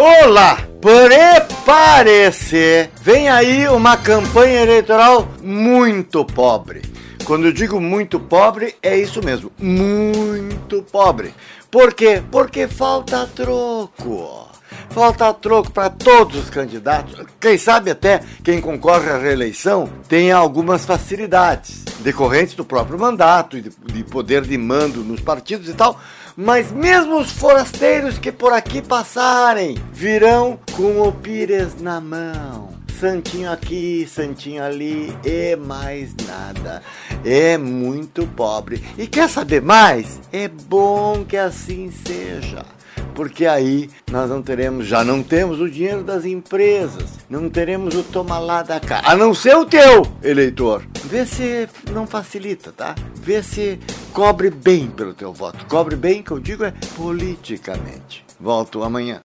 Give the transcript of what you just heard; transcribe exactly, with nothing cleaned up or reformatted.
Olá, prepare-se! Vem aí uma campanha eleitoral muito pobre. Quando eu digo muito pobre, é isso mesmo, muito pobre. Por quê? Porque falta troco. Falta troco para todos os candidatos. Quem sabe até quem concorre à reeleição tem algumas facilidades decorrentes do próprio mandato e de, de poder de mando nos partidos e tal. Mas mesmo os forasteiros que por aqui passarem virão com o pires na mão. Santinho aqui, santinho ali e mais nada. É muito pobre. E quer saber mais? É bom que assim seja. Porque aí nós não teremos, já não temos o dinheiro das empresas, não teremos o toma lá da cá, a não ser o teu, eleitor. Vê se não facilita, tá? Vê se cobre bem pelo teu voto. Cobre bem, que eu digo, é politicamente. Volto amanhã.